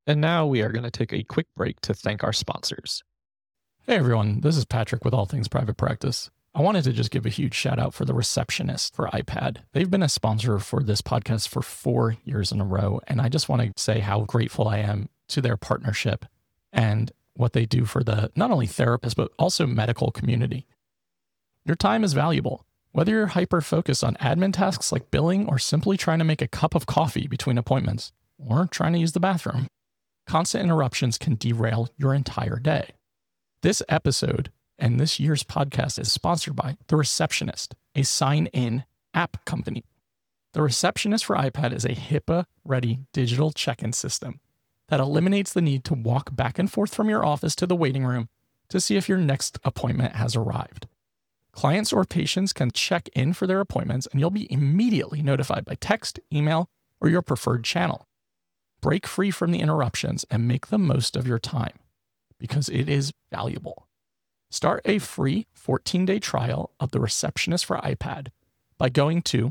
And now we are going to take a quick break to thank our sponsors. Hey everyone, this is Patrick with All Things Private Practice. I wanted to just give a huge shout out for The Receptionist for iPad. They've been a sponsor for this podcast for 4 years in a row, and I just want to say how grateful I am to their partnership and what they do for the not only therapists, but also medical community. Your time is valuable. Whether you're hyper-focused on admin tasks like billing or simply trying to make a cup of coffee between appointments or trying to use the bathroom, constant interruptions can derail your entire day. This episode and this year's podcast is sponsored by The Receptionist, a sign-in app company. The Receptionist for iPad is a HIPAA-ready digital check-in system that eliminates the need to walk back and forth from your office to the waiting room to see if your next appointment has arrived. Clients or patients can check in for their appointments, and you'll be immediately notified by text, email, or your preferred channel. Break free from the interruptions and make the most of your time, because it is valuable. Start a free 14-day trial of The Receptionist for iPad by going to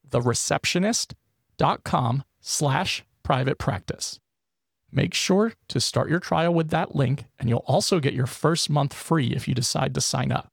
thereceptionist.com/privatepractice. Make sure to start your trial with that link, and you'll also get your first month free if you decide to sign up.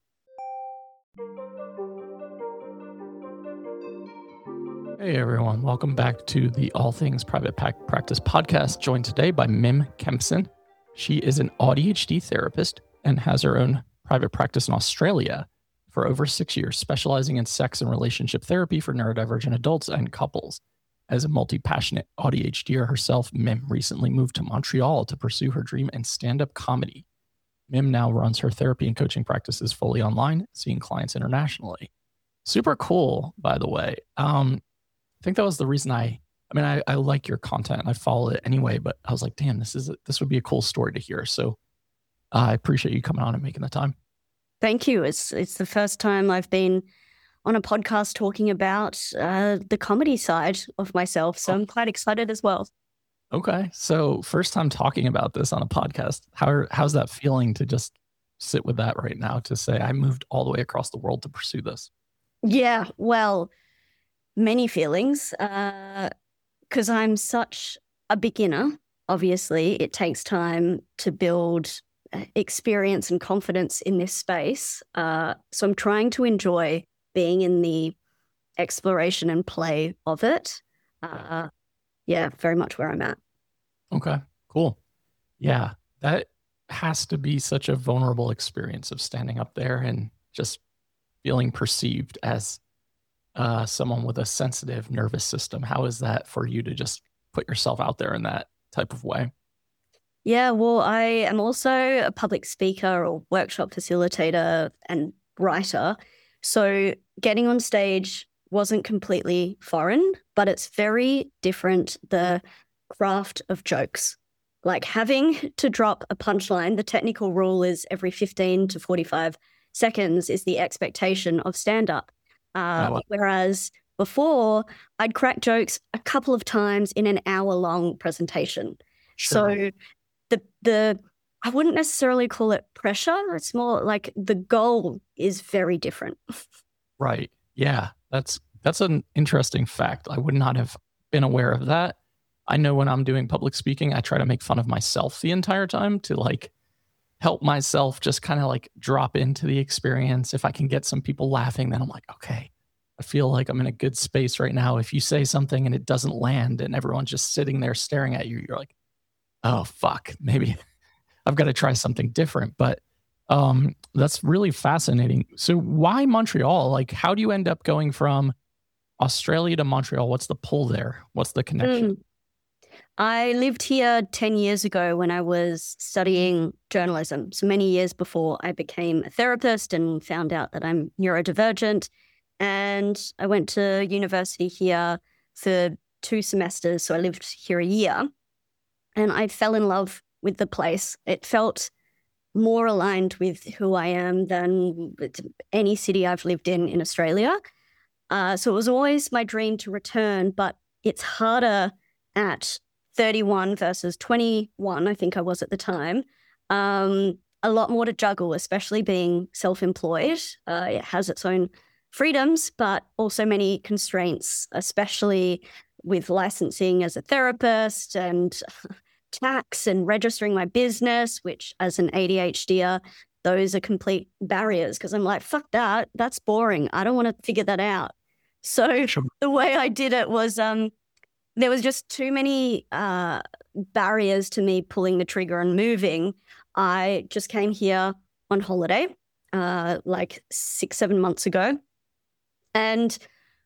Hey everyone, welcome back to the All Things Private Practice podcast, joined today by Mim Kempson. She is an ADHD therapist and has her own private practice in Australia for over 6 years, specializing in sex and relationship therapy for neurodivergent adults and couples. As a multi-passionate ADHDer herself, Mim recently moved to Montreal to pursue her dream in stand-up comedy. Mim now runs her therapy and coaching practices fully online, seeing clients internationally. Super cool, by the way. I think that was the reason I like your content and I follow it anyway, but I was like, damn, this would be a cool story to hear. So I appreciate you coming on and making the time. Thank you. It's the first time I've been on a podcast talking about the comedy side of myself. So I'm quite excited as well. Okay. So first time talking about this on a podcast. How's that feeling to just sit with that right now, to say I moved all the way across the world to pursue this? Yeah, well, many feelings, because I'm such a beginner. Obviously, it takes time to build experience and confidence in this space. So I'm trying to enjoy being in the exploration and play of it. Yeah, very much where I'm at. Okay, cool. Yeah, that has to be such a vulnerable experience of standing up there and just feeling perceived as someone with a sensitive nervous system. How is that for you to just put yourself out there in that type of way? Yeah, well, I am also a public speaker or workshop facilitator and writer. So getting on stage wasn't completely foreign, but it's very different, the craft of jokes. Like having to drop a punchline, the technical rule is every 15 to 45 seconds is the expectation of stand-up. Whereas before, I'd crack jokes a couple of times in an hour-long presentation. Sure. So I wouldn't necessarily call it pressure. It's more like the goal is very different. Right. Yeah. That's an interesting fact. I would not have been aware of that. I know when I'm doing public speaking, I try to make fun of myself the entire time to like help myself just kind of like drop into the experience. If I can get some people laughing, then I'm like, okay, I feel like I'm in a good space right now. If you say something and it doesn't land and everyone's just sitting there staring at you, you're like, oh, fuck, maybe I've got to try something different. But that's really fascinating. So why Montreal? Like, how do you end up going from Australia to Montreal? What's the pull there? What's the connection? I lived here 10 years ago when I was studying journalism. So many years before I became a therapist and found out that I'm neurodivergent. And I went to university here for 2 semesters. So I lived here a year and I fell in love with the place. It felt more aligned with who I am than any city I've lived in Australia. So it was always my dream to return, but it's harder at 31 versus 21, I think I was at the time. A lot more to juggle, especially being self-employed. It has its own freedoms, but also many constraints, especially with licensing as a therapist and tax and registering my business, which as an ADHDer, those are complete barriers because I'm like, fuck that. That's boring. I don't want to figure that out. So the way I did it was there was just too many barriers to me pulling the trigger and moving. I just came here on holiday like 6-7 months ago. And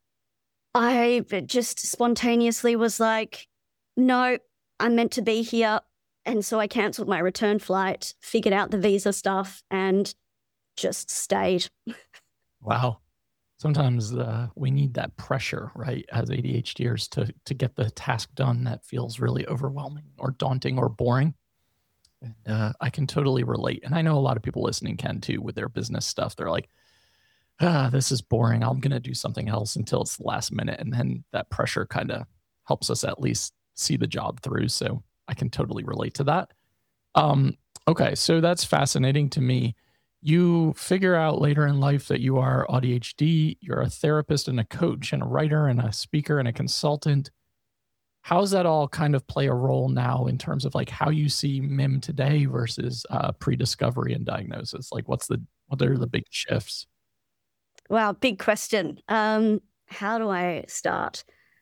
I just spontaneously was like, no, I'm meant to be here. And so I canceled my return flight, figured out the visa stuff, and just stayed. Wow. Sometimes we need that pressure, right, as ADHDers to get the task done that feels really overwhelming or daunting or boring. And I can totally relate. And I know a lot of people listening can too with their business stuff. They're like, this is boring. I'm going to do something else until it's the last minute. And then that pressure kind of helps us at least see the job through. So I can totally relate to that. Okay, so that's fascinating to me. You figure out later in life that you are ADHD, you're a therapist and a coach and a writer and a speaker and a consultant. How does that all kind of play a role now in terms of like how you see MIM today versus pre-discovery and diagnosis? Like what are the big shifts? Wow, big question. How do I start?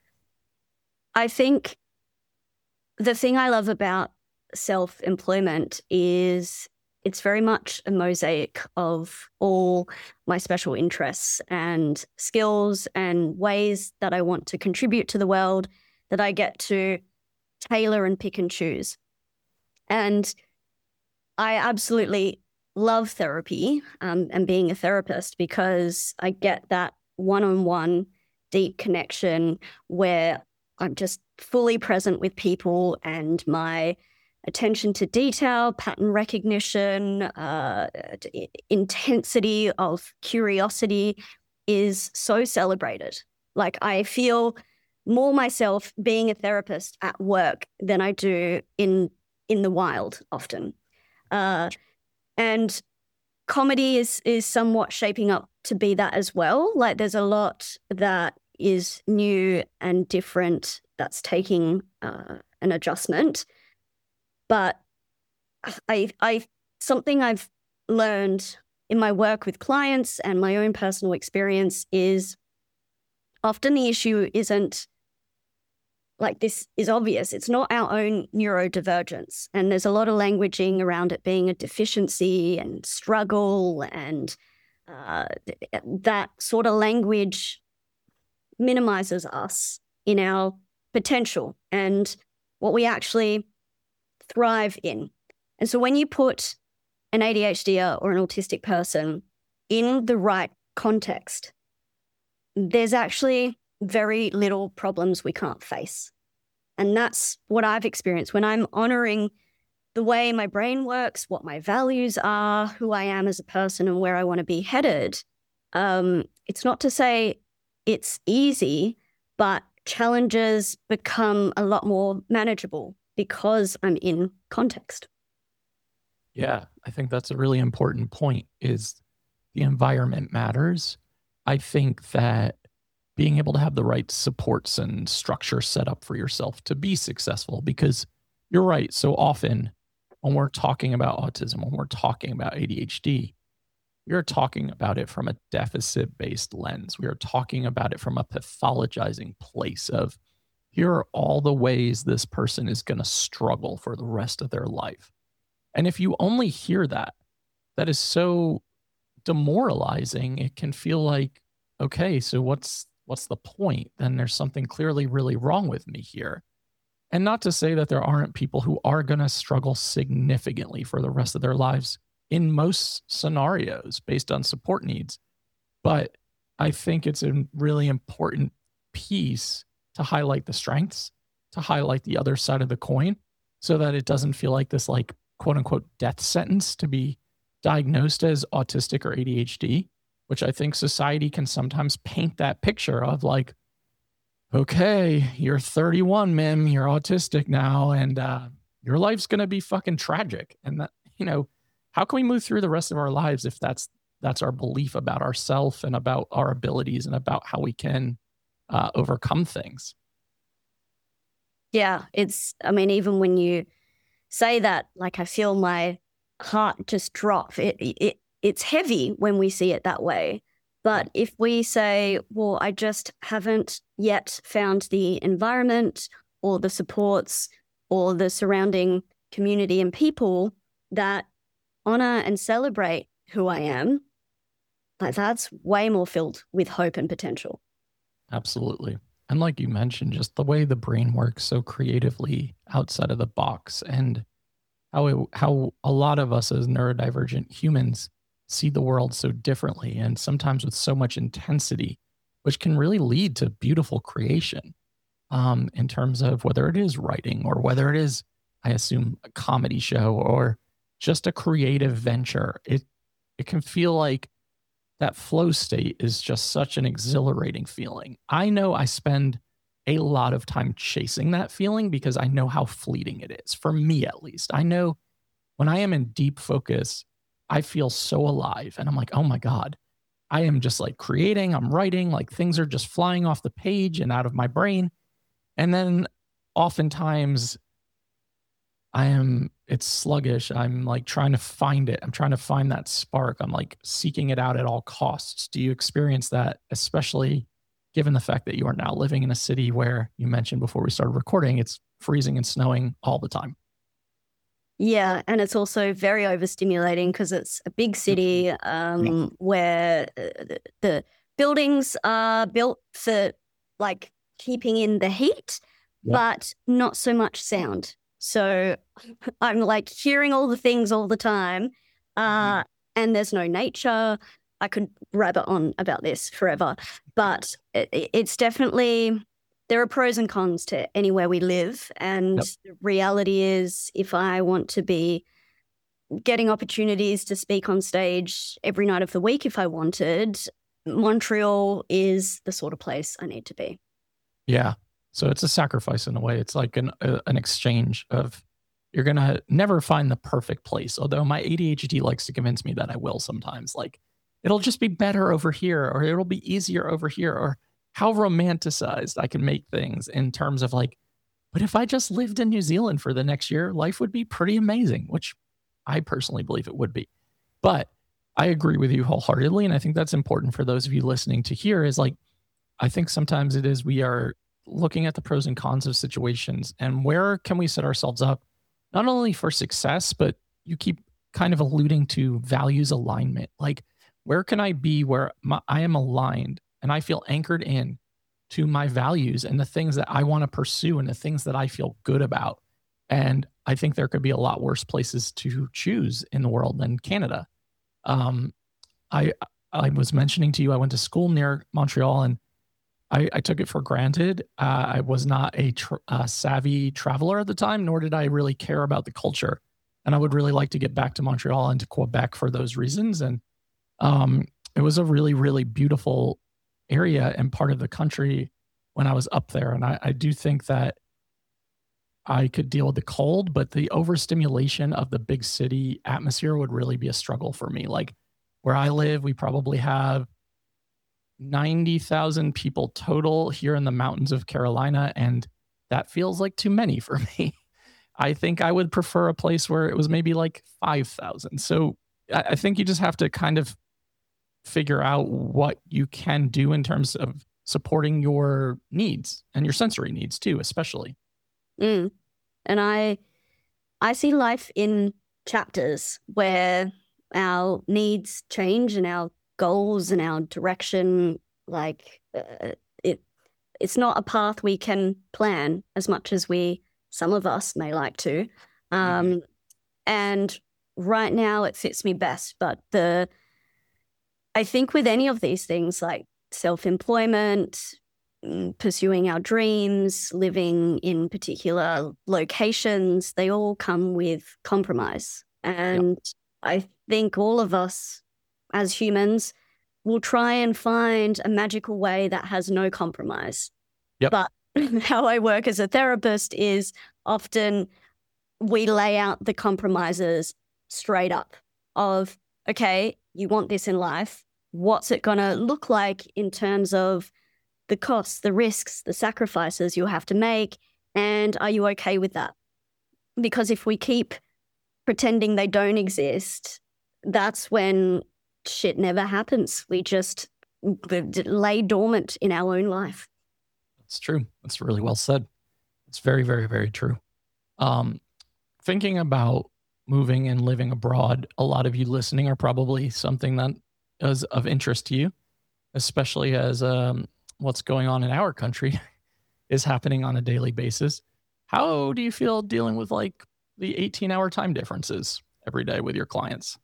I think the thing I love about self-employment is it's very much a mosaic of all my special interests and skills and ways that I want to contribute to the world that I get to tailor and pick and choose. And I absolutely love therapy and being a therapist because I get that one-on-one deep connection where I'm just fully present with people and my attention to detail, pattern recognition, intensity of curiosity is so celebrated. Like I feel more myself being a therapist at work than I do in the wild often. And comedy is somewhat shaping up to be that as well. Like there's a lot that is new and different that's taking an adjustment. But something I've learned in my work with clients and my own personal experience is often the issue isn't like this is obvious. It's not our own neurodivergence. And there's a lot of languaging around it being a deficiency and struggle. And that sort of language minimizes us in our potential and what we actually thrive in. And so when you put an ADHD or an autistic person in the right context, there's actually very little problems we can't face. And that's what I've experienced when I'm honoring the way my brain works, what my values are, who I am as a person and where I want to be headed. It's not to say it's easy, but challenges become a lot more manageable because I'm in context. Yeah, I think that's a really important point is the environment matters. I think that being able to have the right supports and structure set up for yourself to be successful, because you're right. So often when we're talking about autism, when we're talking about ADHD, we are talking about it from a deficit-based lens. We are talking about it from a pathologizing place of here are all the ways this person is going to struggle for the rest of their life. And if you only hear that, that is so demoralizing. It can feel like, okay, so what's the point? Then there's something clearly really wrong with me here. And not to say that there aren't people who are going to struggle significantly for the rest of their lives in most scenarios based on support needs. But I think it's a really important piece to highlight the strengths, to highlight the other side of the coin, so that it doesn't feel like this like quote unquote death sentence to be diagnosed as autistic or ADHD, which I think society can sometimes paint that picture of like, okay, you're 31, Mim, you're autistic now, and your life's going to be fucking tragic. And that, how can we move through the rest of our lives if that's our belief about ourselves and about our abilities and about how we can overcome things? Yeah, even when you say that, like, I feel my heart just drop. It's heavy when we see it that way. But if we say, well, I just haven't yet found the environment or the supports or the surrounding community and people that honor and celebrate who I am, like, that's way more filled with hope and potential. Absolutely. And like you mentioned, just the way the brain works so creatively outside of the box, and how a lot of us as neurodivergent humans see the world so differently and sometimes with so much intensity, which can really lead to beautiful creation, in terms of whether it is writing or whether it is, I assume, a comedy show or just a creative venture. It can feel like that flow state is just such an exhilarating feeling. I know I spend a lot of time chasing that feeling because I know how fleeting it is, for me at least. I know when I am in deep focus, I feel so alive and I'm like, oh my God, I am just like creating, I'm writing, like things are just flying off the page and out of my brain. And then oftentimes it's sluggish. I'm like trying to find it. I'm trying to find that spark. I'm like seeking it out at all costs. Do you experience that, especially given the fact that you are now living in a city where you mentioned before we started recording, it's freezing and snowing all the time? Yeah, and it's also very overstimulating because it's a big city where the buildings are built for like keeping in the heat, but not so much sound. So I'm like hearing all the things all the time, and there's no nature. I could rabbit on about this forever, but it's definitely, there are pros and cons to anywhere we live. And the reality is, if I want to be getting opportunities to speak on stage every night of the week, if I wanted, Montreal is the sort of place I need to be. Yeah. So it's a sacrifice in a way. It's like an exchange of, you're going to never find the perfect place. Although my ADHD likes to convince me that I will sometimes. Like, it'll just be better over here, or it'll be easier over here, or how romanticized I can make things in terms of like, but if I just lived in New Zealand for the next year, life would be pretty amazing, which I personally believe it would be. But I agree with you wholeheartedly. And I think that's important for those of you listening to hear, is like, I think sometimes it is, we are looking at the pros and cons of situations and where can we set ourselves up, not only for success, but you keep kind of alluding to values alignment. Like, where can I be where I am aligned and I feel anchored in to my values and the things that I want to pursue and the things that I feel good about. And I think there could be a lot worse places to choose in the world than Canada. I was mentioning to you, I went to school near Montreal, and I took it for granted. I was not a savvy traveler at the time, nor did I really care about the culture. And I would really like to get back to Montreal and to Quebec for those reasons. And it was a really, really beautiful area and part of the country when I was up there. And I do think that I could deal with the cold, but the overstimulation of the big city atmosphere would really be a struggle for me. Like, where I live, we probably have 90,000 people total here in the mountains of Carolina, and that feels like too many for me. I think I would prefer a place where it was maybe like 5,000. So I think you just have to kind of figure out what you can do in terms of supporting your needs and your sensory needs too, especially. And I see life in chapters where our needs change and our goals and our direction, like it's not a path we can plan as much as some of us may like to. And right now it fits me best. But I think with any of these things, like self-employment, pursuing our dreams, living in particular locations, they all come with compromise. And I think all of us as humans will try and find a magical way that has no compromise. But how I work as a therapist is often we lay out the compromises straight up of, okay, you want this in life. What's it going to look like in terms of the costs, the risks, the sacrifices you'll have to make? And are you okay with that? Because if we keep pretending they don't exist, that's when shit never happens. We just lay dormant in our own life. That's true. That's really well said. It's very, very, very true. Thinking about moving and living abroad, a lot of you listening are probably something that is of interest to you, especially as what's going on in our country is happening on a daily basis. How do you feel dealing with like the 18-hour time differences every day with your clients?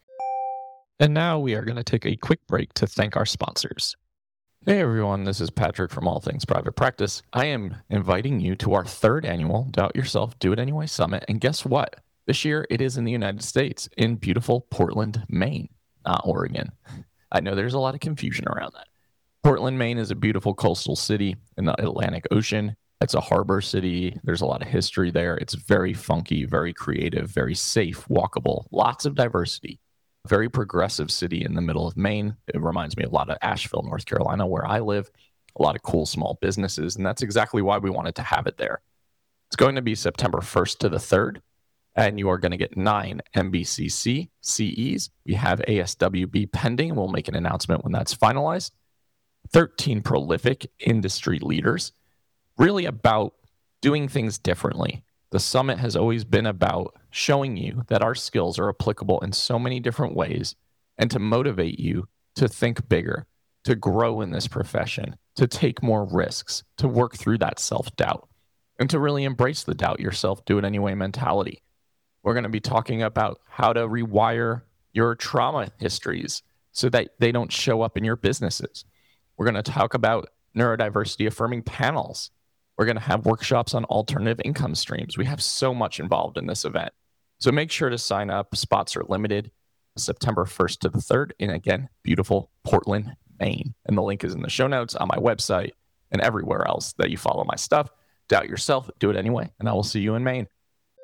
And now we are going to take a quick break to thank our sponsors. Hey everyone, this is Patrick from All Things Private Practice. I am inviting you to our third annual Doubt Yourself, Do It Anyway Summit. And guess what? This year it is in the United States, in beautiful Portland, Maine, not Oregon. I know there's a lot of confusion around that. Portland, Maine is a beautiful coastal city in the Atlantic Ocean. It's a harbor city. There's a lot of history there. It's very funky, very creative, very safe, walkable, lots of diversity. Very progressive city in the middle of Maine. It reminds me a lot of Asheville, North Carolina, where I live. A lot of cool small businesses, and that's exactly why we wanted to have it there. It's going to be September 1st to the 3rd, and you are going to get 9 MBCC CEs. We have ASWB pending. We'll make an announcement when that's finalized. 13 prolific industry leaders, really about doing things differently. The summit has always been about showing you that our skills are applicable in so many different ways and to motivate you to think bigger, to grow in this profession, to take more risks, to work through that self-doubt, and to really embrace the doubt yourself, do it anyway mentality. We're going to be talking about how to rewire your trauma histories so that they don't show up in your businesses. We're going to talk about neurodiversity affirming panels. We're going to have workshops on alternative income streams. We have so much involved in this event. So make sure to sign up. Spots are limited. September 1st to the 3rd in, again, beautiful Portland, Maine. And the link is in the show notes on my website and everywhere else that you follow my stuff. Doubt yourself, do it anyway. And I will see you in Maine.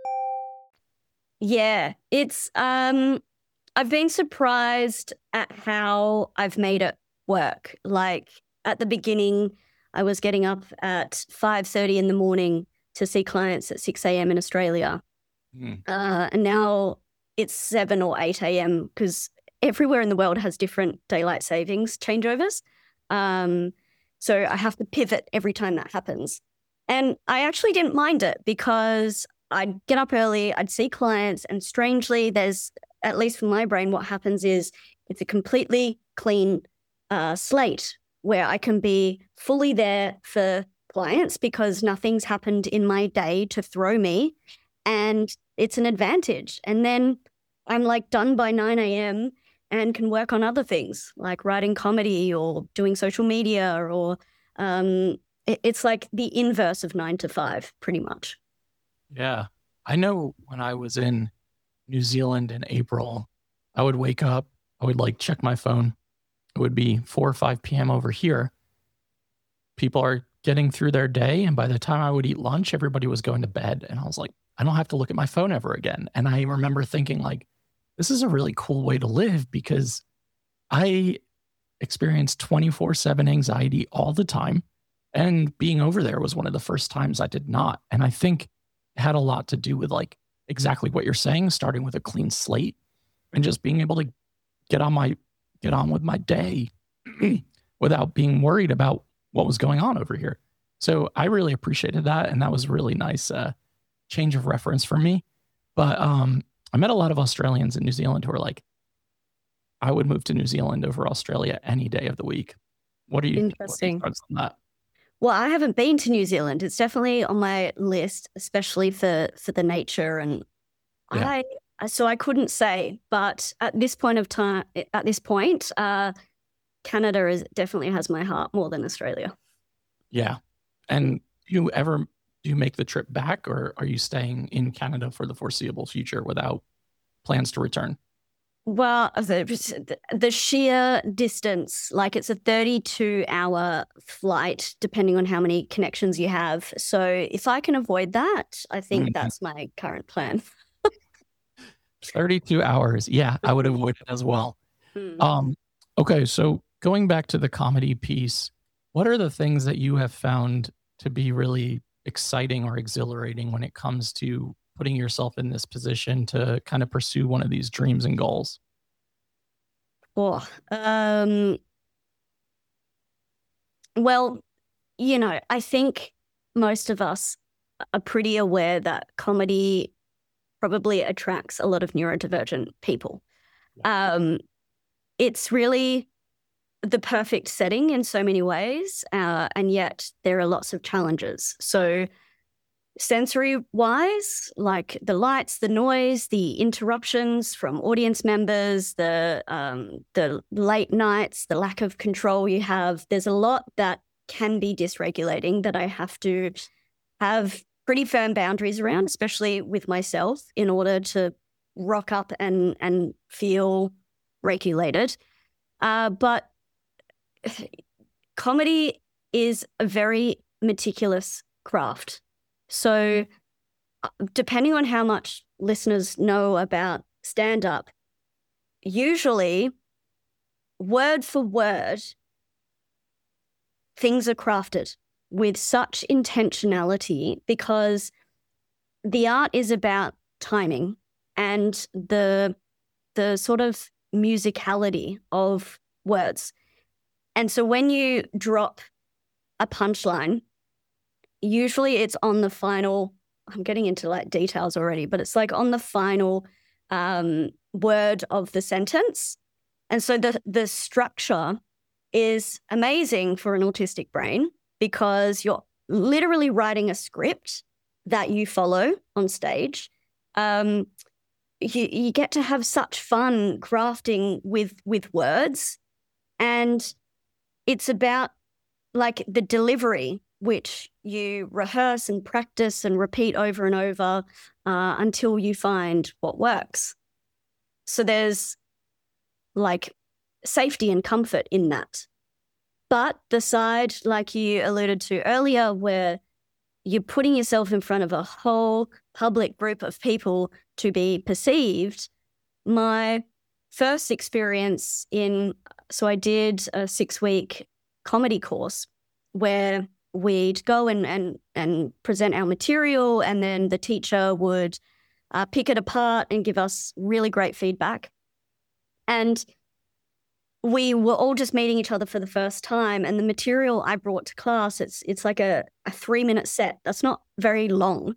Yeah, it's I've been surprised at how I've made it work. Like at the beginning, I was getting up at 5:30 in the morning to see clients at 6 a.m. in Australia. And now it's 7 or 8 a.m. because everywhere in the world has different daylight savings changeovers. So I have to pivot every time that happens. And I actually didn't mind it because I'd get up early, I'd see clients, and strangely, there's, at least for my brain, what happens is it's a completely clean slate where I can be fully there for clients because nothing's happened in my day to throw me, and it's an advantage. And then I'm like done by 9 a.m. and can work on other things like writing comedy or doing social media or it's like the inverse of 9 to 5 pretty much. Yeah. I know when I was in New Zealand in April, I would wake up, I would like check my phone. It would be 4 or 5 p.m. over here. People are getting through their day. And by the time I would eat lunch, everybody was going to bed. And I was like, I don't have to look at my phone ever again. And I remember thinking like, this is a really cool way to live because I experienced 24/7 anxiety all the time. And being over there was one of the first times I did not. And I think it had a lot to do with like exactly what you're saying, starting with a clean slate and just being able to get on with my day without being worried about what was going on over here. So I really appreciated that. And that was a really nice change of reference for me. But I met a lot of Australians in New Zealand who are like, I would move to New Zealand over Australia any day of the week. What are you Interesting. on that? Well, I haven't been to New Zealand. It's definitely on my list, especially for the nature. And Yeah. so I couldn't say, but at this point, Canada definitely has my heart more than Australia. Yeah. And do you make the trip back, or are you staying in Canada for the foreseeable future without plans to return? Well, the sheer distance, like it's a 32-hour flight, depending on how many connections you have. So if I can avoid that, I think that's my current plan. 32 hours. Yeah, I would avoid it as well. Okay, so going back to the comedy piece, what are the things that you have found to be really exciting or exhilarating when it comes to putting yourself in this position to kind of pursue one of these dreams and goals? Oh, well, I think most of us are pretty aware that comedy probably attracts a lot of neurodivergent people. It's really the perfect setting in so many ways, and yet there are lots of challenges. So sensory-wise, like the lights, the noise, the interruptions from audience members, the late nights, the lack of control you have, there's a lot that can be dysregulating that I have to have pretty firm boundaries around, especially with myself, in order to rock up and feel regulated. But comedy is a very meticulous craft. So depending on how much listeners know about stand-up, usually word for word, things are crafted with such intentionality because the art is about timing and the sort of musicality of words. And so when you drop a punchline, usually it's on the final, I'm getting into like details already, but it's like on the final word of the sentence. And so the structure is amazing for an autistic brain because you're literally writing a script that you follow on stage. You get to have such fun crafting with words, and it's about like the delivery, which you rehearse and practice and repeat over and over until you find what works. So there's like safety and comfort in that. But the side, like you alluded to earlier, where you're putting yourself in front of a whole public group of people to be perceived, my first experience so I did a 6-week comedy course where we'd go and present our material, and then the teacher would pick it apart and give us really great feedback. And we were all just meeting each other for the first time, and the material I brought to class, it's like a 3-minute set. That's not very long.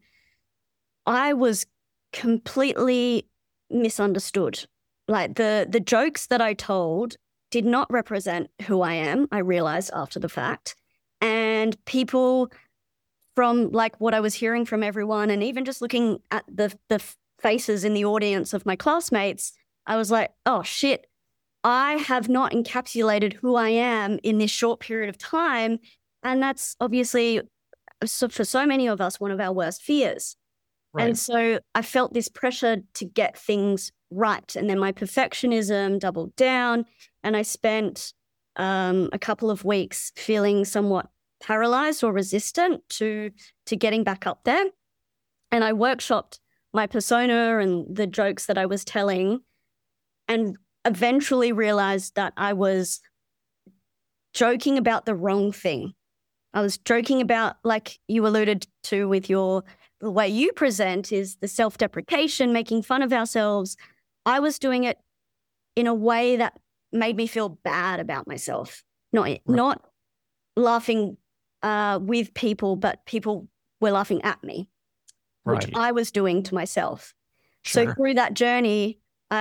I was completely misunderstood. Like the jokes that I told did not represent who I am, I realized after the fact. And people, from like what I was hearing from everyone, and even just looking at the faces in the audience of my classmates, I was like, oh shit, I have not encapsulated who I am in this short period of time. And that's obviously, for so many of us, one of our worst fears. Right. And so I felt this pressure to get things right. And then my perfectionism doubled down, and I spent a couple of weeks feeling somewhat paralyzed or resistant to getting back up there. And I workshopped my persona and the jokes that I was telling, and eventually realized that I was joking about the wrong thing. I was joking about, like you alluded to with the way you present, is the self-deprecation, making fun of ourselves. I was doing it in a way that made me feel bad about myself, not laughing with people, but people were laughing at me, which I was doing to myself. Sure. So through that journey,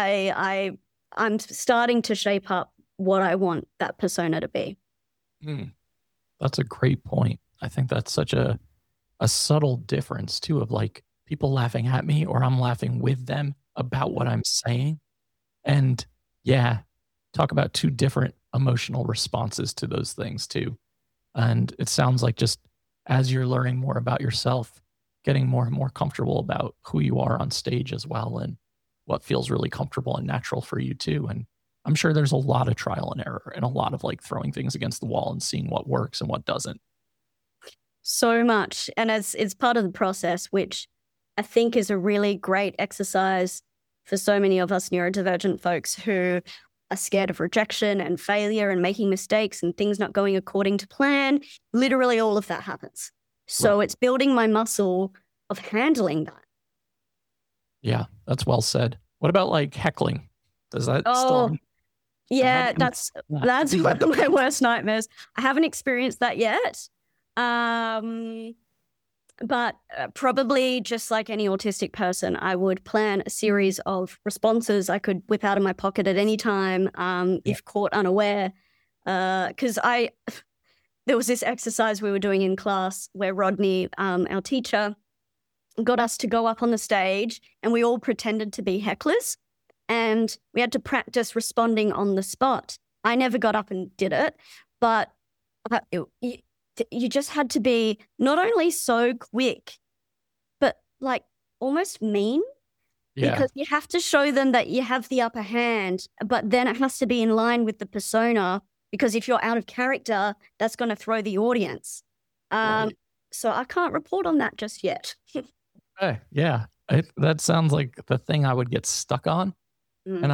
I'm starting to shape up what I want that persona to be. That's a great point. I think that's such a subtle difference too, of like people laughing at me or I'm laughing with them about what I'm saying. And yeah, talk about two different emotional responses to those things too. And it sounds like just as you're learning more about yourself, getting more and more comfortable about who you are on stage as well, and what feels really comfortable and natural for you too. And I'm sure there's a lot of trial and error and a lot of like throwing things against the wall and seeing what works and what doesn't. So much. And it's part of the process, which I think is a really great exercise for so many of us neurodivergent folks who are scared of rejection and failure and making mistakes and things not going according to plan. Literally all of that happens. So It's building my muscle of handling that. Yeah, that's well said. What about like heckling? Does that still? Oh, yeah, that's That? that's one of my worst nightmares. I haven't experienced that yet. Um, but probably just like any autistic person, I would plan a series of responses I could whip out of my pocket at any time if caught unaware. Because there was this exercise we were doing in class where Rodney, our teacher, got us to go up on the stage and we all pretended to be hecklers and we had to practice responding on the spot. I never got up and did it, but you just had to be not only so quick, but like almost mean. Yeah. Because you have to show them that you have the upper hand, but then it has to be in line with the persona, because if you're out of character, that's going to throw the audience. Right. So I can't report on that just yet. Okay. Yeah. That sounds like the thing I would get stuck on. And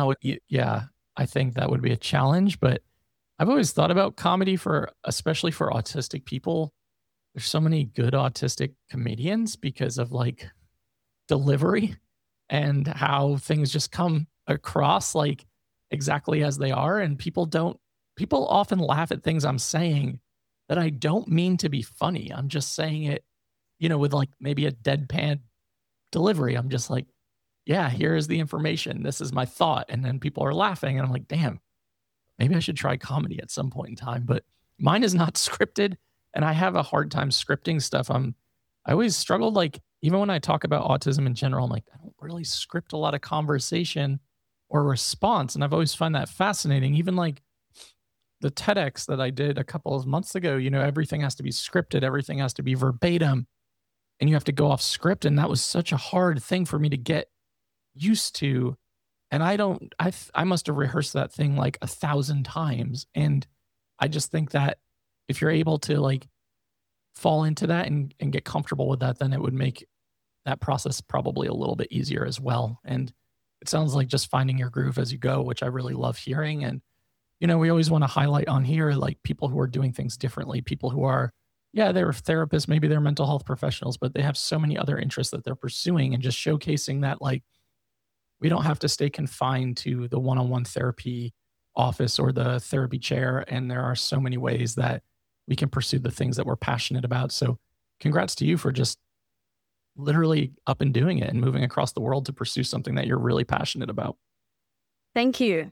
I think that would be a challenge, but I've always thought about comedy especially for autistic people. There's so many good autistic comedians because of like delivery and how things just come across like exactly as they are. And people often laugh at things I'm saying that I don't mean to be funny. I'm just saying it, with like maybe a deadpan delivery. I'm just like, yeah, here is the information. This is my thought. And then people are laughing. And I'm like, damn, maybe I should try comedy at some point in time. But mine is not scripted. And I have a hard time scripting stuff. I always struggled, like, even when I talk about autism in general, I'm like, I don't really script a lot of conversation or response. And I've always found that fascinating. Even like the TEDx that I did a couple of months ago, everything has to be scripted, everything has to be verbatim, and you have to go off script. And that was such a hard thing for me to get used to. And I must have rehearsed that thing like 1,000 times. And I just think that if you're able to like fall into that and get comfortable with that, then it would make that process probably a little bit easier as well. And it sounds like just finding your groove as you go, which I really love hearing. And, we always want to highlight on here, like people who are doing things differently, people who are, they're therapists, maybe they're mental health professionals, but they have so many other interests that they're pursuing, and just showcasing that, like, we don't have to stay confined to the one-on-one therapy office or the therapy chair. And there are so many ways that we can pursue the things that we're passionate about. So congrats to you for just literally up and doing it and moving across the world to pursue something that you're really passionate about. Thank you.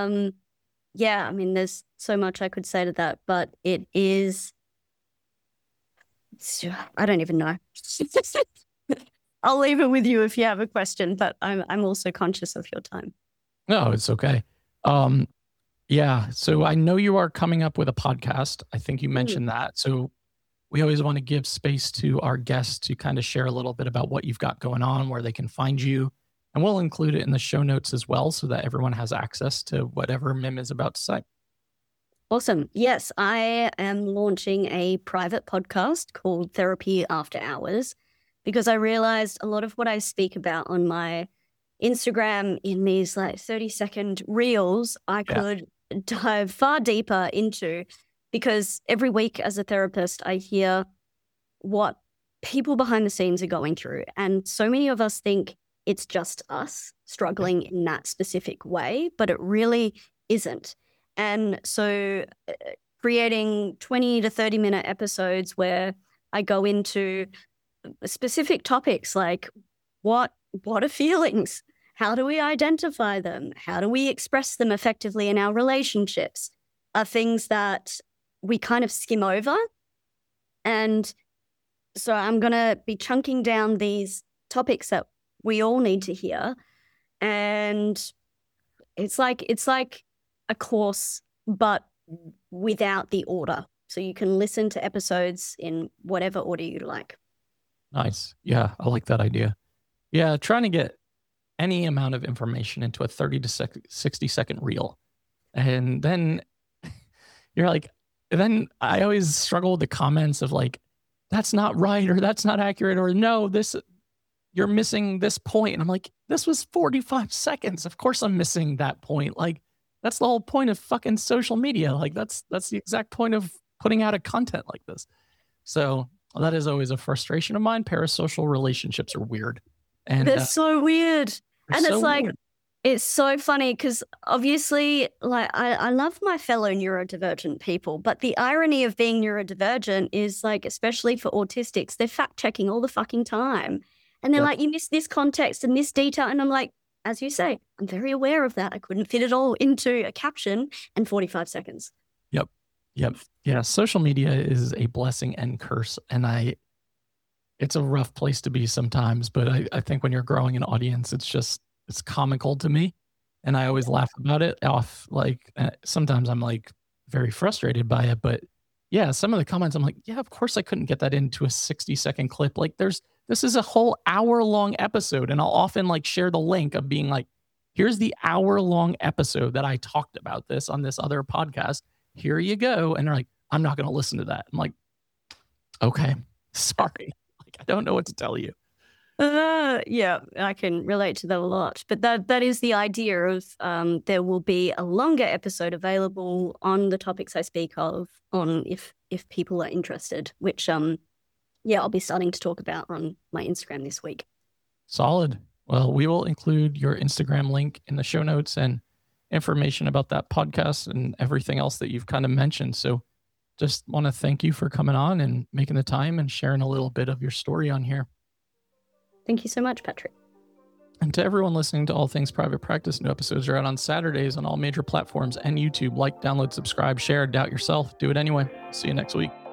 I mean, there's so much I could say to that, but I don't even know. I'll leave it with you if you have a question, but I'm also conscious of your time. No, it's okay. So I know you are coming up with a podcast. I think you mentioned that. So we always want to give space to our guests to kind of share a little bit about what you've got going on, where they can find you. And we'll include it in the show notes as well, so that everyone has access to whatever Mim is about to say. Awesome. Yes, I am launching a private podcast called Therapy After Hours, because I realized a lot of what I speak about on my Instagram in these like 30-second reels, I could dive far deeper into, because every week as a therapist, I hear what people behind the scenes are going through. And so many of us think it's just us struggling in that specific way, but it really isn't. And so creating 20 to 30-minute episodes where I go into specific topics like what are feelings? How do we identify them? How do we express them effectively in our relationships? Are things that we kind of skim over. And so I'm going to be chunking down these topics that we all need to hear. And it's like a course, but without the order. So you can listen to episodes in whatever order you like. Nice. Yeah, I like that idea. Yeah, trying to get any amount of information into a 30 to 60-second reel. And then you're like, then I always struggle with the comments of like, that's not right, or that's not accurate, or no, you're missing this point. And I'm like, this was 45 seconds. Of course I'm missing that point. Like, that's the whole point of fucking social media. Like, that's the exact point of putting out a content like this. So that is always a frustration of mine. Parasocial relationships are weird. And That's so weird. And so it's like, weird. it's so funny because obviously, like, I love my fellow neurodivergent people, but the irony of being neurodivergent is like, especially for autistics, they're fact checking all the fucking time. And they're Yep. like, you missed this context and this detail. And I'm like, as you say, I'm very aware of that. I couldn't fit it all into a caption in 45 seconds. Yep. Yeah. Social media is a blessing and curse. And it's a rough place to be sometimes, but I think when you're growing an audience, it's comical to me. And I always laugh about it off. Like sometimes I'm like very frustrated by it, but yeah, some of the comments I'm like, yeah, of course I couldn't get that into a 60-second clip. Like this is a whole hour-long episode. And I'll often like share the link of being like, here's the hour-long episode that I talked about this on this other podcast. Here you go. And they're like, I'm not going to listen to that. I'm like, okay, sorry. Like, I don't know what to tell you. Yeah, I can relate to that a lot. But that is the idea of there will be a longer episode available on the topics I speak of on if people are interested, which I'll be starting to talk about on my Instagram this week. Solid. Well, we will include your Instagram link in the show notes and information about that podcast and everything else that you've kind of mentioned. So just want to thank you for coming on and making the time and sharing a little bit of your story on here. Thank you so much, Patrick. And to everyone listening to All Things Private Practice, new episodes are out on Saturdays on all major platforms and YouTube. Like, download, subscribe, share, doubt yourself. Do it anyway. See you next week.